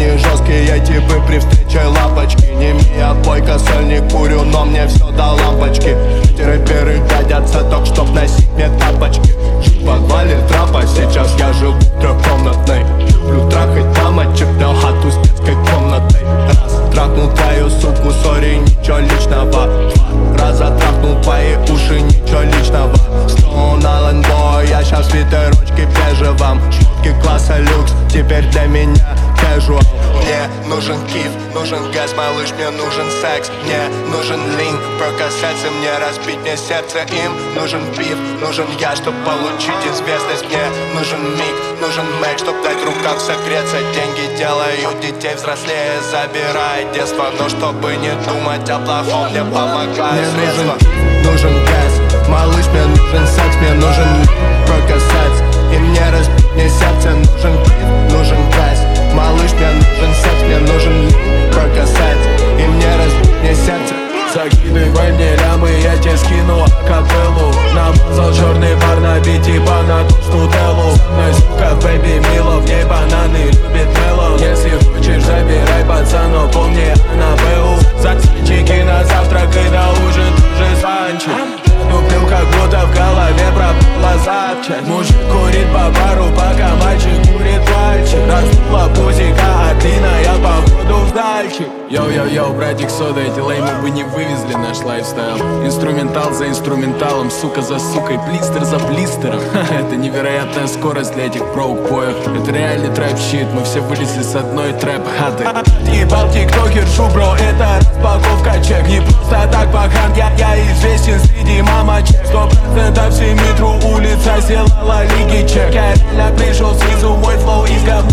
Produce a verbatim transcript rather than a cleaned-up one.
они жесткие типы при встрече лапочки. Не мия, бойко, соль не курю, но мне все до лампочки. Эти рэперы годятся только чтоб носить мне тапочки. Жил в подвале трапа, сейчас я живу трехкомнатной. Люблю трахать дамочек, дал хату с детской комнатой. Раз трахнул твою суку, сори, ничего личного. Два раза трахнул твои уши, ничего личного. Стоун Аллен Бой, я щас в свитерочке бежевом. Шмотки класса люкс, теперь для меня casual. Мне нужен киф, нужен газ, малыш, мне нужен секс. Мне нужен лин, прокасаться, мне разбить мне сердце. Им нужен биф, нужен я, чтоб получить известность. Мне нужен миг, нужен мэк, чтоб дать рукам согреться. Деньги делают детей взрослее, забирает детство. Но чтобы не думать о плохом, мне помогает средства. Мне нужен газ, малыш, мне нужен секс. Мне нужен лин, прокасаться, и мне разбить мне сердце. Нужен биф, нужен газ, малыш, мне нужен секс, мне нужен лин, прокасаться, и мне разбить мне сердце. Закидывай мне лямы, я тебе скину акапеллу. Намазал черный бар на бите, понадус нутеллу. Со мной сука, бэби, мило, в ней бананы, любит мело. Если хочешь, забирай, пацан, но помни Аннабеллу. Зацепчики на завтрак и на ужин тоже звончик. Тупил, как будто в голове пропала запчасть. Мужик курит по бару, пока мальчик курит пальчик. Раздула пузика, а длинная походу в дальчик. Йоу-йоу-йоу, братик Сода, эти леймы бы не вывезли наш лайфстайл. Инструментал за инструменталом, сука за сукой, блистер за блистером. Это невероятная скорость для этих проук-боев. Это реальный трэп-щит, мы все вылезли с одной трэп-хаты. Ебал тиктокер, бро, это распаковка чек. Не просто так бахан, я, я известен среди мамочек. Сто процентов семитру улица сделала лиги чек. Я реально пришел снизу, мой флоу из говна